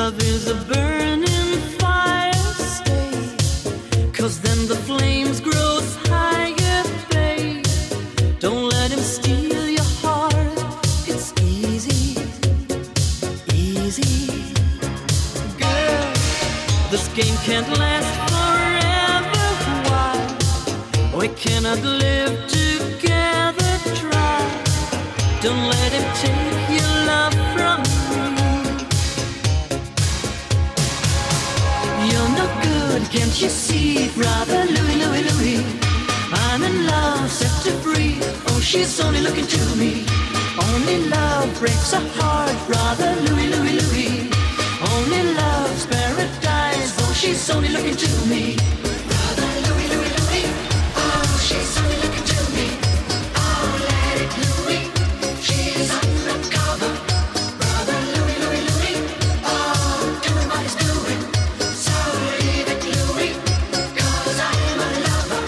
love is a burning fire, stay, 'cause then the flames grow higher, babe. Don't let him steal your heart, it's easy, easy. Girl, this game can't last forever, why? We cannot live together, try. Don't let him take your love from me. You're no good, can't you see, brother Louie, Louie, Louie? I'm in love, set to free. Oh, she's only looking to me. Only love breaks a heart, brother Louie, Louie, Louie. Only love's paradise. Oh, she's only looking to me. Brother Louie, Louie, Louie. Oh, she's only looking to me. Oh, let it Louie. She's undercover. Brother Louie, Louie, Louie. Oh, doing what he's doing. So leave it, Louie, 'cause I'm a lover.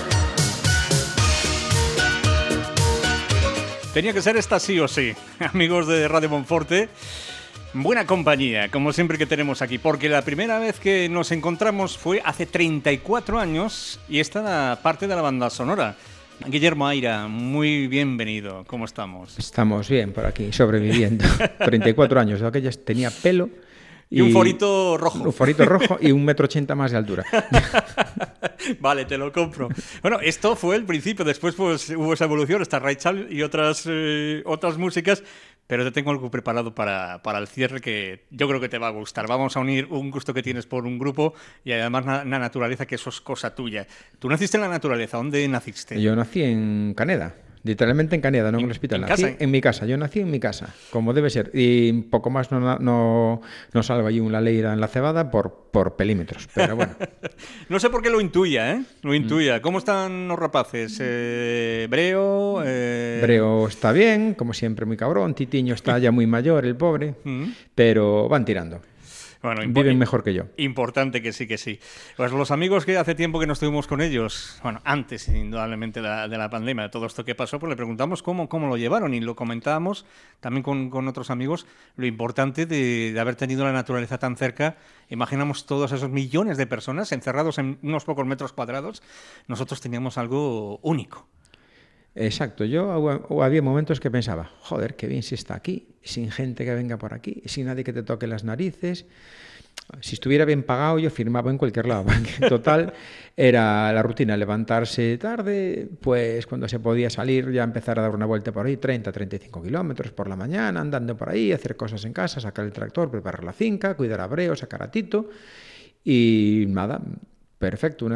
Tenía que ser esta sí o sí, amigos de Radio Monforte. Buena compañía, como siempre que tenemos aquí, porque la primera vez que nos encontramos fue hace 34 años y esta era parte de la banda sonora. Guillermo Aira, muy bienvenido, ¿cómo estamos? Estamos bien por aquí, sobreviviendo. 34 años, aquella tenía pelo. Y un forito rojo. Un forito rojo y 1,80 m más de altura. Vale, te lo compro. Bueno, esto fue el principio, después pues hubo esa evolución, está Ray Charles y otras músicas, pero te tengo algo preparado para el cierre que yo creo que te va a gustar. Vamos a unir un gusto que tienes por un grupo y además la naturaleza, que eso es cosa tuya. Tú naciste en la naturaleza, ¿dónde naciste? Yo nací en Caneda. Literalmente en Caneda, no en el hospital. ¿En nací casa? En mi casa, yo nací en mi casa, como debe ser. Y poco más no salgo allí una leira en la cebada por pelímetros, pero bueno. No sé por qué lo intuya, ¿eh? Lo intuya. ¿Cómo están los rapaces? ¿Breo? Breo está bien, como siempre muy cabrón. Titiño está ya muy mayor, el pobre, pero van tirando. Bueno, viven mejor que yo. Importante que sí, que sí. Pues los amigos que hace tiempo que no estuvimos con ellos, bueno, antes indudablemente de la pandemia, de todo esto que pasó, pues le preguntamos cómo lo llevaron y lo comentábamos también con otros amigos, lo importante de haber tenido la naturaleza tan cerca. Imaginamos todos esos millones de personas encerrados en unos pocos metros cuadrados. Nosotros teníamos algo único. Exacto, yo había momentos que pensaba, joder, qué bien si está aquí, sin gente que venga por aquí, sin nadie que te toque las narices. Si estuviera bien pagado, yo firmaba en cualquier lado. En total, era la rutina, levantarse tarde, pues cuando se podía salir, ya empezar a dar una vuelta por ahí, 30-35 kilómetros por la mañana, andando por ahí, hacer cosas en casa, sacar el tractor, preparar la finca, cuidar a Breo, sacar a Tito, y nada, perfecto,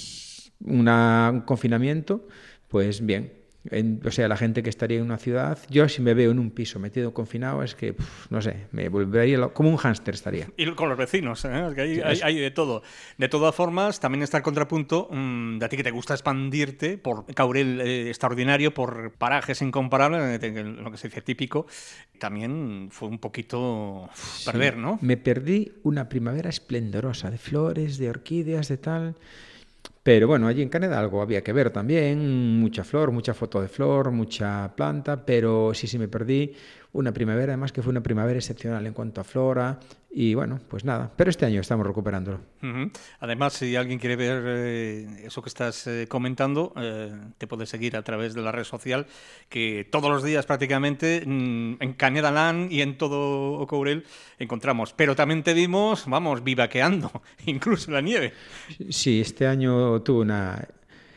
un confinamiento, pues bien. O sea, la gente que estaría en una ciudad, yo si me veo en un piso metido confinado es que, no sé, me volvería como un hámster estaría. Y con los vecinos, ¿eh? Es que hay de todo. De todas formas, también está el contrapunto de a ti que te gusta expandirte por Caurel extraordinario, por parajes incomparables, lo que se dice típico. También fue un poquito perder, ¿no? Me perdí una primavera esplendorosa de flores, de orquídeas, de tal. Pero bueno, allí en Canadá algo había que ver también, mucha flor, mucha foto de flor, mucha planta, pero sí me perdí una primavera, además que fue una primavera excepcional en cuanto a flora y bueno, pues nada, pero este año estamos recuperándolo. Uh-huh. Además, si alguien quiere ver eso que estás comentando, te puede seguir a través de la red social, que todos los días prácticamente en Caneda Land y en todo Ocourel encontramos, pero también te vimos, vamos, vivaqueando, incluso en la nieve. Sí, este año tuve una...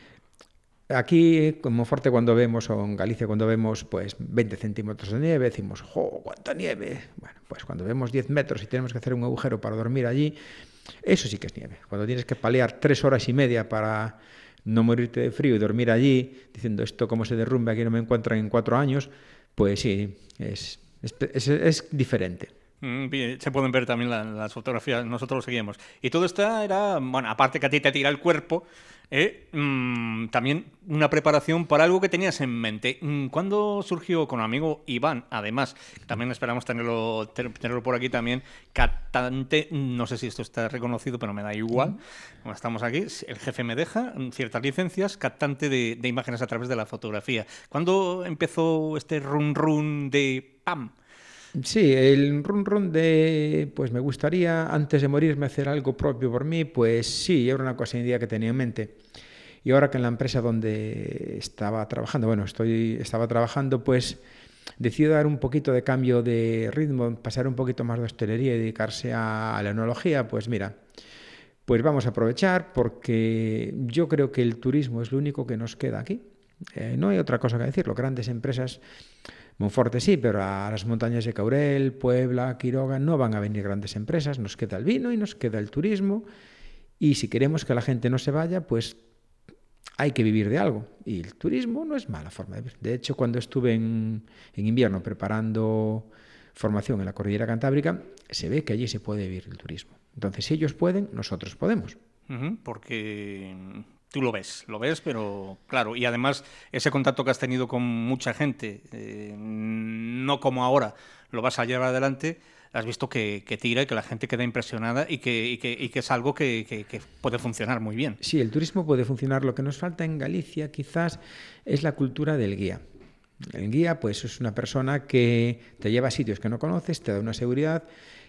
Aquí, en Monforte, cuando vemos, o en Galicia, cuando vemos pues 20 centímetros de nieve, decimos, ¡jo, cuánta nieve! Bueno, pues cuando vemos 10 metros y tenemos que hacer un agujero para dormir allí, eso sí que es nieve. Cuando tienes que palear 3 horas y media para no morirte de frío y dormir allí, diciendo esto como se derrumbe, aquí no me encuentran en 4 años, pues sí, es diferente. Se pueden ver también las fotografías, nosotros lo seguimos. Y todo esto era, bueno, aparte que a ti te tira el cuerpo, también una preparación para algo que tenías en mente. ¿Cuándo surgió con un amigo Iván? Además, también esperamos tenerlo por aquí también, cantante, no sé si esto está reconocido, pero me da igual, como estamos aquí, el jefe me deja ciertas licencias, cantante de imágenes a través de la fotografía. ¿Cuándo empezó este run de ¡pam! Sí, el run de, pues me gustaría antes de morirme hacer algo propio por mí, pues sí, era una cosa idea que tenía en mente. Y ahora que en la empresa donde estaba trabajando, estaba trabajando, pues decido dar un poquito de cambio de ritmo, pasar un poquito más de hostelería y dedicarse a la enología, pues mira, pues vamos a aprovechar porque yo creo que el turismo es lo único que nos queda aquí. No hay otra cosa que decirlo. Grandes empresas, Monforte sí, pero a las montañas de Caurel, Puebla, Quiroga no van a venir grandes empresas. Nos queda el vino y nos queda el turismo. Y si queremos que la gente no se vaya, pues hay que vivir de algo. Y el turismo no es mala forma de vivir. De hecho, cuando estuve en invierno preparando formación en la Cordillera Cantábrica, se ve que allí se puede vivir el turismo. Entonces, si ellos pueden, nosotros podemos. Porque tú lo ves, pero claro, y además ese contacto que has tenido con mucha gente, no como ahora, lo vas a llevar adelante, has visto que tira y que la gente queda impresionada y que es algo que puede funcionar muy bien. Sí, el turismo puede funcionar. Lo que nos falta en Galicia quizás es la cultura del guía. El guía pues es una persona que te lleva a sitios que no conoces, te da una seguridad.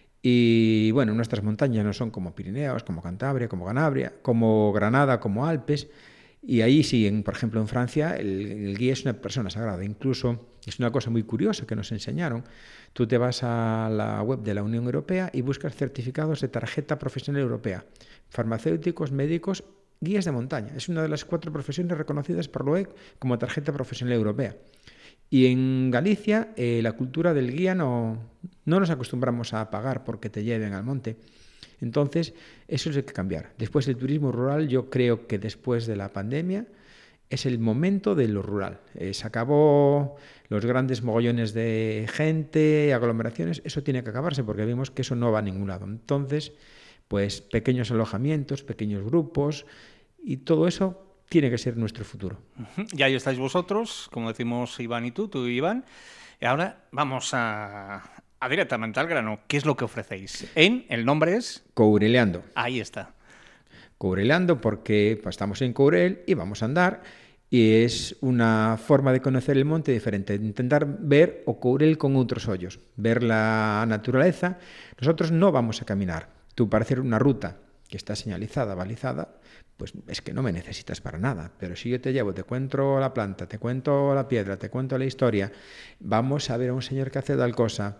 Y bueno, nuestras montañas no son como Pirineos, como Cantabria, como Granada, como Alpes. Y ahí sí, por ejemplo, en Francia, el guía es una persona sagrada. Incluso es una cosa muy curiosa que nos enseñaron. Tú te vas a la web de la Unión Europea y buscas certificados de tarjeta profesional europea. Farmacéuticos, médicos, guías de montaña. Es una de las 4 profesiones reconocidas por la UE como tarjeta profesional europea. Y en Galicia la cultura del guía no nos acostumbramos a pagar porque te lleven al monte. Entonces, eso es hay que cambiar. Después el turismo rural, yo creo que después de la pandemia es el momento de lo rural. Se acabó los grandes mogollones de gente, aglomeraciones, eso tiene que acabarse porque vimos que eso no va a ningún lado. Entonces, pues pequeños alojamientos, pequeños grupos y todo eso tiene que ser nuestro futuro. Y ahí estáis vosotros, como decimos Iván y tú y Iván. Y ahora vamos a directamente al grano. ¿Qué es lo que ofrecéis? El nombre es... Coureleando. Ahí está. Coureleando porque pues, estamos en Courel y vamos a andar y es una forma de conocer el monte diferente, de intentar ver o Courel con otros ollos, ver la naturaleza. Nosotros no vamos a caminar. Tú para hacer una ruta que está señalizada, balizada, pues es que no me necesitas para nada. Pero si yo te llevo, te cuento la planta, te cuento la piedra, te cuento la historia, vamos a ver a un señor que hace tal cosa,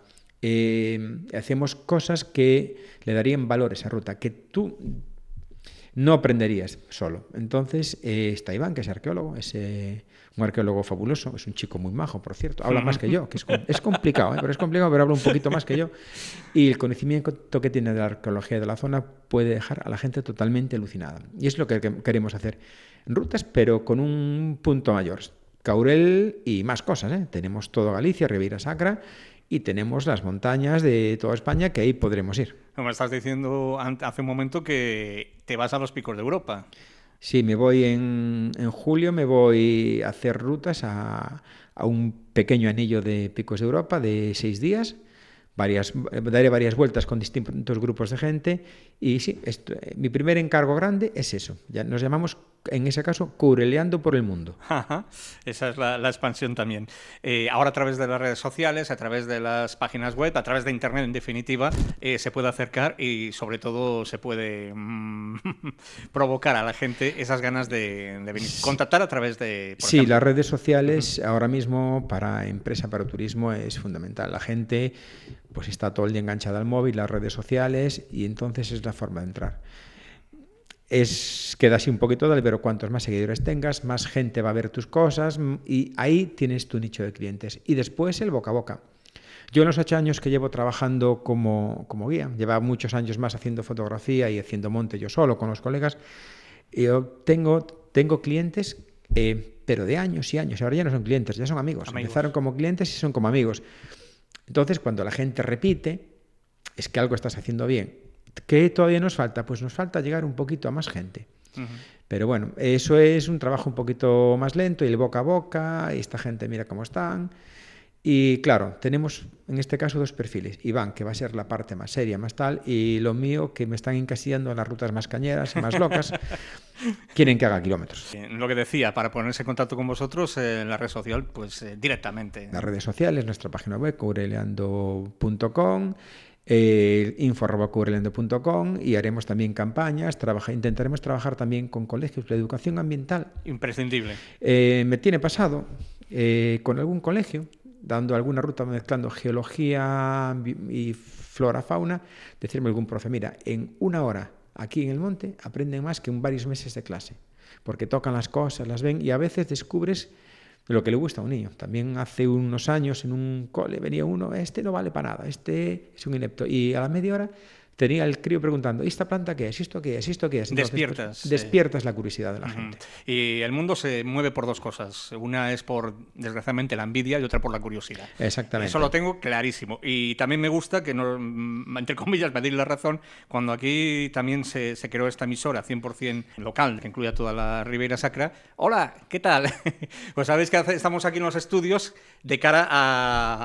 hacemos cosas que le darían valor a esa ruta, que tú no aprenderías solo. Entonces está Iván, que es arqueólogo, es un arqueólogo fabuloso, es un chico muy majo, por cierto, habla más que yo, que es complicado, pero habla un poquito más que yo, y el conocimiento que tiene de la arqueología de la zona puede dejar a la gente totalmente alucinada. Y es lo que queremos hacer, rutas, pero con un punto mayor. Caurel y más cosas, ¿eh? Tenemos todo Galicia, Ribeira Sacra, y tenemos las montañas de toda España que ahí podremos ir. Me estás diciendo hace un momento que te vas a los picos de Europa. Sí, me voy en julio, me voy a hacer rutas a un pequeño anillo de picos de Europa de 6 días. Daré varias vueltas con distintos grupos de gente y sí, mi primer encargo grande es eso. Ya nos llamamos, en ese caso, Coureleando por el mundo. Ajá, esa es la expansión también. Ahora a través de las redes sociales, a través de las páginas web, a través de Internet, en definitiva, se puede acercar y sobre todo se puede provocar a la gente esas ganas de venir. Contactar a través de... Sí, ejemplo, las redes sociales ahora mismo para empresa, para turismo es fundamental. La gente pues está todo el día enganchada al móvil, las redes sociales, y entonces es la forma de entrar. Queda así un poquito tal, pero cuantos más seguidores tengas, más gente va a ver tus cosas y ahí tienes tu nicho de clientes. Y después el boca a boca. Yo en los 8 años que llevo trabajando como guía, llevaba muchos años más haciendo fotografía y haciendo monte yo solo con los colegas, yo tengo clientes, pero de años y años. Ahora ya no son clientes, ya son amigos. Empezaron como clientes y son como amigos. Entonces, cuando la gente repite, es que algo estás haciendo bien. ¿Qué todavía nos falta? Pues nos falta llegar un poquito a más gente. Uh-huh. Pero bueno, eso es un trabajo un poquito más lento, y el boca a boca, y esta gente mira cómo están. Y claro, tenemos en este caso 2 perfiles. Iván, que va a ser la parte más seria, más tal, y lo mío, que me están encasillando en las rutas más cañeras, más locas, quieren que haga kilómetros. Lo que decía, para ponerse en contacto con vosotros en la red social, pues directamente. Las redes sociales, nuestra página web, coureleando.com, info@coureleando.com, y haremos también campañas, intentaremos trabajar también con colegios. La educación ambiental Imprescindible. me tiene pasado con algún colegio, dando alguna ruta mezclando geología y flora, fauna, decirme algún profe, mira, en 1 hora aquí en el monte aprenden más que en varios meses de clase, porque tocan las cosas, las ven, y a veces descubres lo que le gusta a un niño. También hace unos años en un cole venía uno, este no vale para nada, este es un inepto, y a la media hora tenía el crío preguntando, ¿y esta planta qué es? ¿Esto qué es? ¿Esto qué es? Entonces, despiertas la curiosidad de la gente. Y el mundo se mueve por 2 cosas. Una es por, desgraciadamente, la envidia, y otra por la curiosidad. Exactamente. Eso lo tengo clarísimo. Y también me gusta que, no, entre comillas, me deis la razón, cuando aquí también se creó esta emisora 100% local, que incluye a toda la Ribeira Sacra. Hola, ¿qué tal? Pues sabéis que estamos aquí en los estudios de cara a...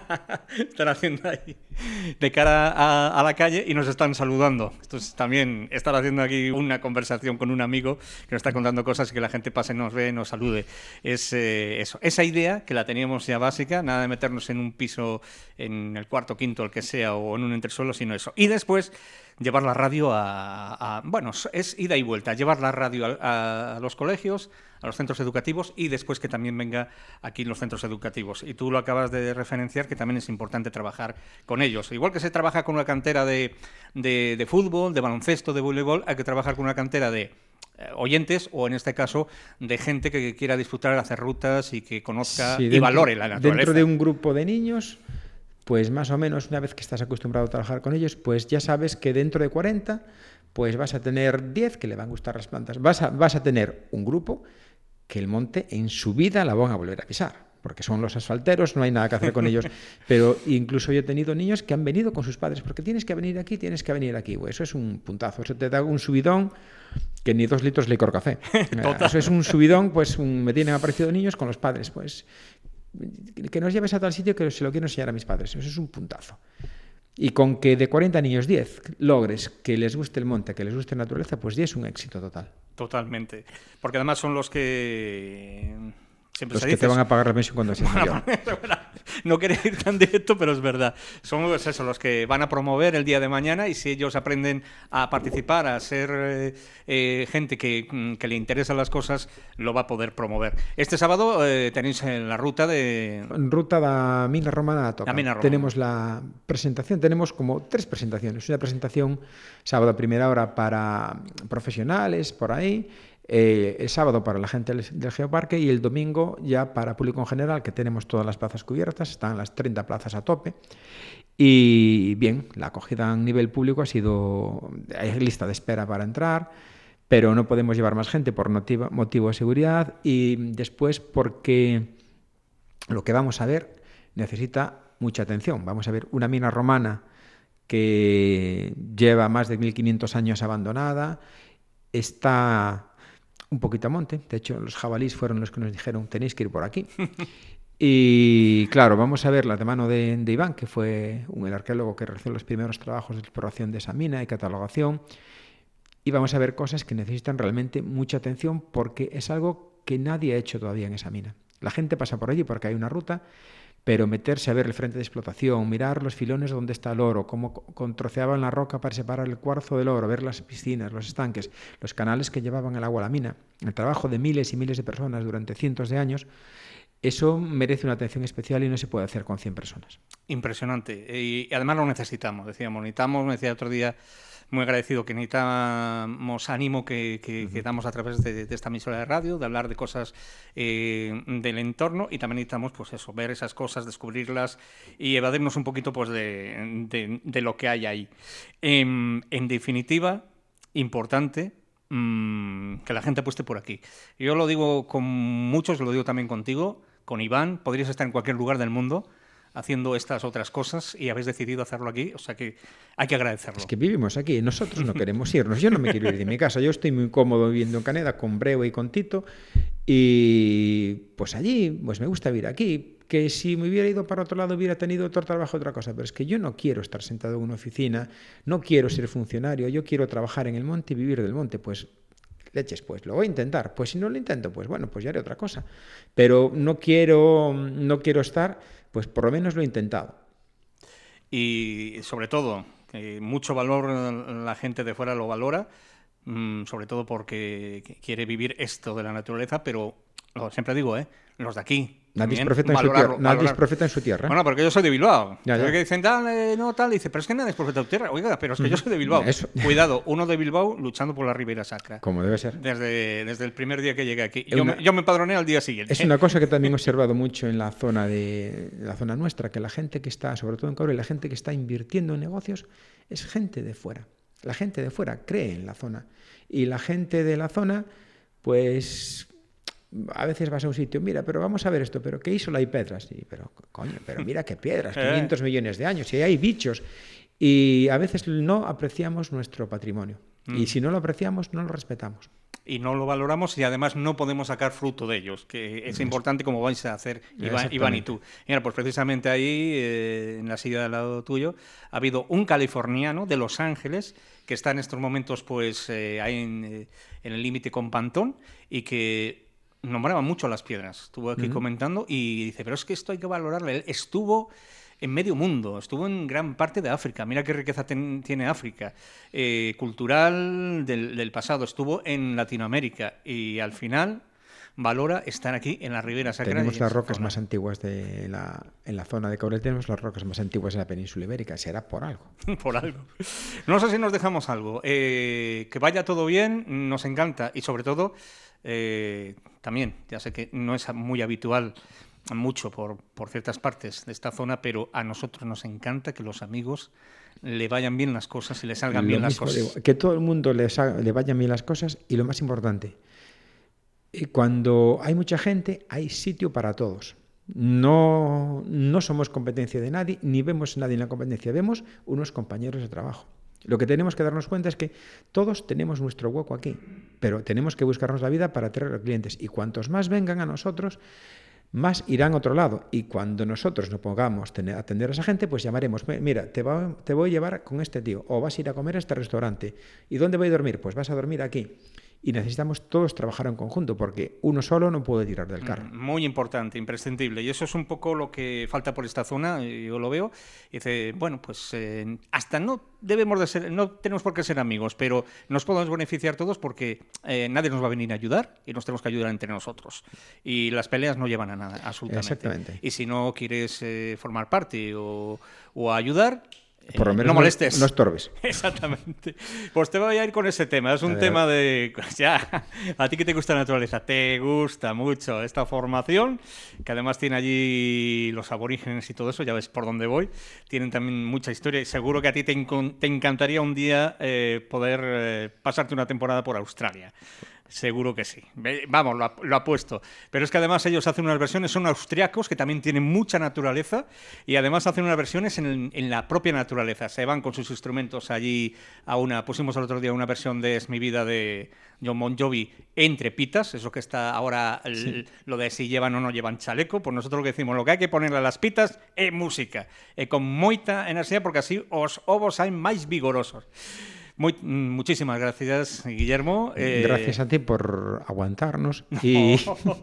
están haciendo ahí... de cara a la calle, y nos están saludando. Esto es también estar haciendo aquí una conversación con un amigo que nos está contando cosas, y que la gente pase, nos ve, nos salude. Es eso, esa idea que la teníamos ya básica, nada de meternos en un piso, en el cuarto, quinto, el que sea, o en un entresuelo, sino eso. Y después llevar la radio bueno, es ida y vuelta, llevar la radio a los colegios, a los centros educativos, y después que también venga aquí en los centros educativos. Y tú lo acabas de referenciar, que también es importante trabajar con ellos. Igual que se trabaja con una cantera de fútbol, de baloncesto, de voleibol, hay que trabajar con una cantera de oyentes, o en este caso de gente que quiera disfrutar, hacer rutas y que conozca y valore la naturaleza. Dentro de un grupo de niños, pues más o menos, una vez que estás acostumbrado a trabajar con ellos, pues ya sabes que dentro de 40, pues vas a tener 10 que le van a gustar las plantas. Vas a tener un grupo que el monte en su vida la van a volver a pisar, porque son los asfalteros, no hay nada que hacer con ellos. Pero incluso yo he tenido niños que han venido con sus padres, porque tienes que venir aquí, tienes que venir aquí. Eso es un puntazo, eso te da un subidón que ni 2 litros de licor café. Eso es un subidón, pues me tienen aparecido niños con los padres, pues que nos lleves a tal sitio que se lo quiero enseñar a mis padres. Eso es un puntazo. Y con que de 40 niños 10 logres que les guste el monte, que les guste la naturaleza, pues 10 es un éxito total. Totalmente. Porque además son los que... Siempre los que te van a pagar la pensión cuando seas mayor. No quería ir tan directo, pero es verdad. Son pues eso, los que van a promover el día de mañana, y si ellos aprenden a participar, a ser gente que le interesan las cosas, lo va a poder promover. Este sábado tenéis la ruta de... Ruta da Mina Romana a Toca. Tenemos la presentación, tenemos como 3 presentaciones. Una presentación sábado a primera hora para profesionales, por ahí. El sábado para la gente del Geoparque, y el domingo ya para público en general, que tenemos todas las plazas cubiertas, están las 30 plazas a tope. Y bien, la acogida a nivel público ha sido... Hay lista de espera para entrar, pero no podemos llevar más gente por motivo de seguridad, y después porque lo que vamos a ver necesita mucha atención. Vamos a ver una mina romana que lleva más de 1500 años abandonada, está un poquito a monte. De hecho, los jabalíes fueron los que nos dijeron, tenéis que ir por aquí. Y claro, vamos a verla de mano de Iván, que fue el arqueólogo que realizó los primeros trabajos de exploración de esa mina y catalogación. Y vamos a ver cosas que necesitan realmente mucha atención, porque es algo que nadie ha hecho todavía en esa mina. La gente pasa por allí porque hay una ruta, pero meterse a ver el frente de explotación, mirar los filones donde está el oro, cómo troceaban la roca para separar el cuarzo del oro, ver las piscinas, los estanques, los canales que llevaban el agua a la mina, el trabajo de miles y miles de personas durante cientos de años, eso merece una atención especial y no se puede hacer con 100 personas. Impresionante. Y además lo necesitamos, me decía otro día, muy agradecido, que necesitamos ánimo que damos a través de esta emisora de radio, de hablar de cosas del entorno, y también necesitamos, pues eso, ver esas cosas, descubrirlas y evadirnos un poquito, pues de lo que hay ahí. En definitiva, importante que la gente apueste por aquí. Yo lo digo con muchos, lo digo también contigo, con Iván. Podrías estar en cualquier lugar del mundo haciendo estas otras cosas, y habéis decidido hacerlo aquí, o sea que hay que agradecerlo. Es que vivimos aquí, nosotros no queremos irnos. Yo no me quiero ir de mi casa, yo estoy muy cómodo viviendo en Caneda con Breu y con Tito, y pues allí pues me gusta vivir aquí. que si me hubiera ido para otro lado hubiera tenido otro trabajo, otra cosa, pero es que yo no quiero estar sentado en una oficina, no quiero ser funcionario, yo quiero trabajar en el monte y vivir del monte, pues leches, pues lo voy a intentar, pues si no lo intento, pues bueno, pues ya haré otra cosa, pero no quiero estar, pues por lo menos lo he intentado. Y sobre todo, mucho valor la gente de fuera lo valora, sobre todo porque quiere vivir esto de la naturaleza, pero siempre digo, los de aquí. Nadie es profeta en su tierra. Bueno, porque yo soy de Bilbao. Ya. Que dicen tal, dice, pero es que nadie es profeta en tu tierra. Oiga, pero es que yo soy de Bilbao. Eso. Cuidado, uno de Bilbao luchando por la Ribera Sacra. Como debe ser. Desde el primer día que llegué aquí. Yo me empadroné al día siguiente. Es una cosa que también he observado mucho en la zona nuestra, que la gente que está, sobre todo en Coruña, la gente que está invirtiendo en negocios es gente de fuera. La gente de fuera cree en la zona. Y la gente de la zona, pues a veces vas a un sitio, mira, pero vamos a ver esto, pero ¿qué hizo hay piedras? Sí, pero coño, pero mira qué piedras, 500 millones de años, y hay bichos. Y a veces no apreciamos nuestro patrimonio. Y si no lo apreciamos, no lo respetamos. Y no lo valoramos y además no podemos sacar fruto de ellos, que es importante como vais a hacer Iván y tú. Mira, pues precisamente ahí, en la silla del lado tuyo, ha habido un californiano de Los Ángeles que está en estos momentos pues ahí en el límite con Pantón y que nombraba mucho las piedras. Estuvo aquí comentando y dice, pero es que esto hay que valorarle. Él estuvo en medio mundo, estuvo en gran parte de África. Mira qué riqueza tiene África. Cultural del pasado. Estuvo en Latinoamérica y al final valora estar aquí en la Ribera Sacra. Tenemos las rocas más antiguas en la zona de Cabrera, tenemos las rocas más antiguas en la península ibérica. Será por algo. Por algo. No sé si nos dejamos algo. Que vaya todo bien, nos encanta y sobre todo también, ya sé que no es muy habitual mucho por ciertas partes de esta zona, pero a nosotros nos encanta que los amigos le vayan bien las cosas y le salgan bien las cosas. Digo, que todo el mundo le vayan bien las cosas y lo más importante, cuando hay mucha gente hay sitio para todos. No somos competencia de nadie, ni vemos a nadie en la competencia, vemos unos compañeros de trabajo. Lo que tenemos que darnos cuenta es que todos tenemos nuestro hueco aquí, pero tenemos que buscarnos la vida para atraer a los clientes y cuantos más vengan a nosotros, más irán a otro lado. Y cuando nosotros nos pongamos a atender a esa gente, pues llamaremos, mira, te voy a llevar con este tío, o vas a ir a comer a este restaurante. ¿Y dónde voy a dormir? Pues vas a dormir aquí. Y necesitamos todos trabajar en conjunto, porque uno solo no puede tirar del carro. Muy importante, imprescindible. Y eso es un poco lo que falta por esta zona, yo lo veo. Y dice, bueno, pues hasta no tenemos por qué ser amigos, pero nos podemos beneficiar todos porque nadie nos va a venir a ayudar y nos tenemos que ayudar entre nosotros. Y las peleas no llevan a nada, absolutamente. Exactamente. Y si no quieres formar parte o ayudar, por lo menos no molestes. No estorbes. Exactamente. Pues te voy a ir con ese tema. Es un tema de... Ya, a ti que te gusta la naturaleza, te gusta mucho esta formación, que además tiene allí los aborígenes y todo eso, ya ves por dónde voy. Tienen también mucha historia y seguro que a ti te encantaría un día poder pasarte una temporada por Australia. Seguro que sí. Vamos, lo apuesto. Pero es que además ellos hacen unas versiones, son austriacos que también tienen mucha naturaleza y además hacen unas versiones en la propia naturaleza. Se van con sus instrumentos allí pusimos el otro día una versión de Es mi vida de John Bon Jovi entre pitas, eso que está ahora lo de si llevan o no llevan chaleco, pues nosotros lo que decimos, lo que hay que ponerle a las pitas es música, con moita enerxía porque así os ovos hay máis vigorosos. Muchísimas gracias, Guillermo. Gracias a ti por aguantarnos y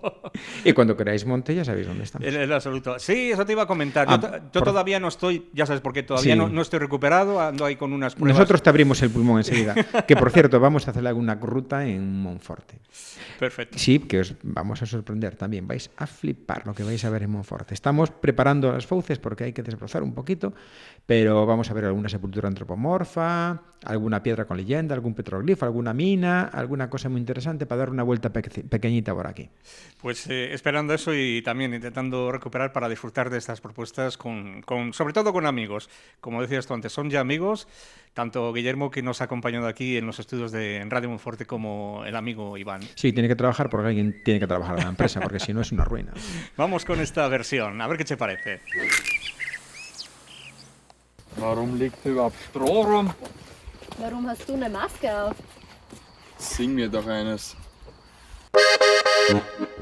cuando queráis monte ya sabéis dónde estamos. En absoluto. Sí, eso te iba a comentar. Yo todavía no estoy, ya sabes por qué, todavía no estoy recuperado, ando ahí con unas pruebas. Nosotros te abrimos el pulmón enseguida. Que por cierto, vamos a hacer alguna ruta en Monforte. Perfecto. Sí, que os vamos a sorprender también. Vais a flipar lo que vais a ver en Monforte. Estamos preparando las fauces porque hay que desbrozar un poquito, pero vamos a ver alguna sepultura antropomorfa, alguna piedra con leyenda, algún petroglifo, alguna mina, alguna cosa muy interesante para dar una vuelta pequeñita por aquí. Pues esperando eso y también intentando recuperar para disfrutar de estas propuestas sobre todo con amigos. Como decías tú antes, son ya amigos, tanto Guillermo, que nos ha acompañado aquí en los estudios en Radio Monforte, como el amigo Iván. Sí, tiene que trabajar porque alguien tiene que trabajar en la empresa, porque si no es una ruina. Vamos con esta versión, a ver qué te parece. Warum liegt überhaupt Stroh rum? Warum hast du eine Maske auf? Sing mir doch eines.